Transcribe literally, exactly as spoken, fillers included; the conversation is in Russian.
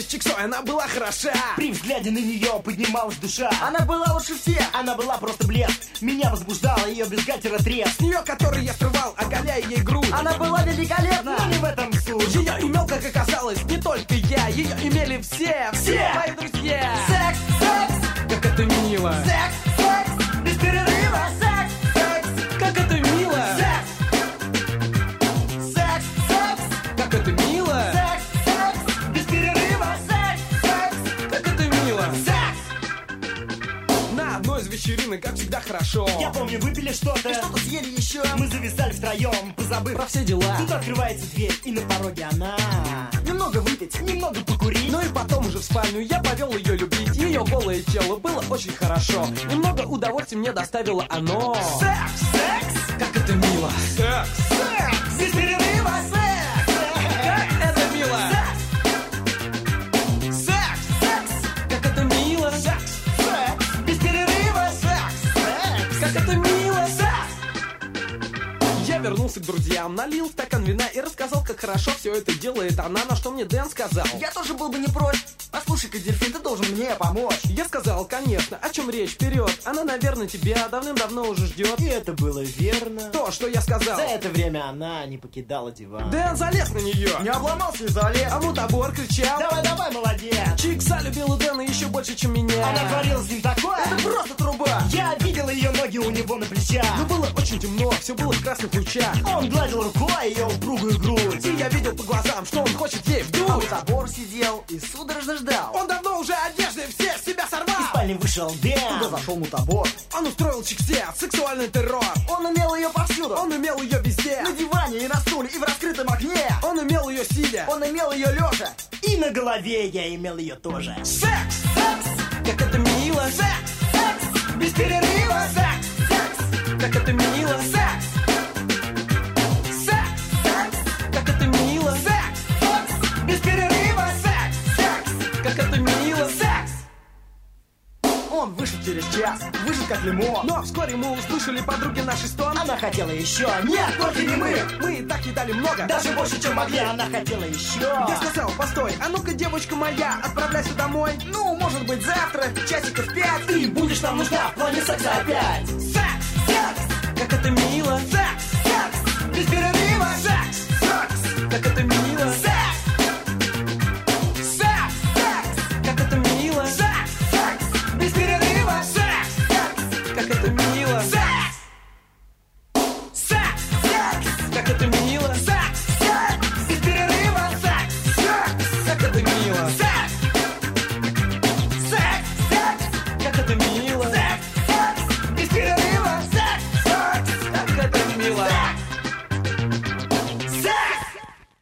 с чиксой, она была хороша. При взгляде на нее поднималась душа. Она была лучше всех. Она была просто блеск. Меня возбуждала ее бюстгальтера треск. С нее, который я срывал, оголяя ей грудь. Она была великолепна. Но не в этом суть. Ее имел, как оказалось, не только я. Ее имели все, все мои друзья. Секс, секс, Как это мило. секс, секс, без перерыва. Секс, секс, Как это мило. секс, секс, секс, Как это мило. секс, секс, без перерыва. Секс, секс, Как это мило. секс. На одной из вечеринок, как всегда, хорошо. Я помню, выпили что-то. Что-то съели еще. Мы зависали втроем, позабыв Про все дела. Тут открывается дверь, и на пороге она. Немного выпить. Немного покурить. Ну и потом уже в спальню я повел ее любить. Ее голое тело было очень хорошо. Немного удовольствия мне доставило оно. Секс, секс, Как это мило. Секс. секс, без перерыва. Секс, Как это мило. секс, секс, Как это мило. секс, секс, без перерыва. Секс, секс, Как это мило. секс. Я вернулся к друзьям, налил стакан вина и рассказал, как хорошо все это делает она, на что мне Дэн сказал. Я тоже был бы не прочь. Послушай-ка, дельфин, ты должен мне помочь. Я сказал, конечно, о чем речь, вперед. Она, наверное, тебя давным-давно уже ждет. И это было верно. То, что я сказал. За это время она не покидала диван. Дэн залез на нее. Не обломался и залез. А мутабор кричал. Давай, давай, молодец. Чикса любила Дэна еще больше, чем меня. Она творила с ним такое. Это просто труба. Я видел ее ноги у него на плечах. Но было очень темно, все было в красных лучах. Он гладил рукой ее упругую грудь. И я видел по глазам, что он хочет ей А вдуть. Табор сидел и судорожно ждал. Он давно уже одежды все с себя сорвал. Из спальни вышел Туда Дэн. зашел мутабор. Он устроил чиксе сексуальный террор. Он имел ее повсюду. Он имел ее везде. На диване и на стуле, и в раскрытом окне. Он имел ее сидя. Он имел ее лежа. И на голове я имел ее тоже. Секс, секс, как это мило. Секс, Секс, без перерыва. Секс, секс, как это мило. секс, Секс, секс, как это мило. секс, секс, без перерыва. Секс, секс, Как это мило. секс. Он вышел через час, вышел как лимон. Но вскоре мы услышали подруги нашей стон. Она хотела еще. Нет, только не мы. Мы и так едали много. Даже больше, чем могли. Она хотела еще. Я сказал, постой, а ну-ка, девочка моя, отправляйся домой. Ну, может быть, завтра, часиков пять. Ты будешь нам нужна в плане секса опять. Секс, Секс, как это мило. секс, секс, без перерыва. Секс, секс, Как это мило.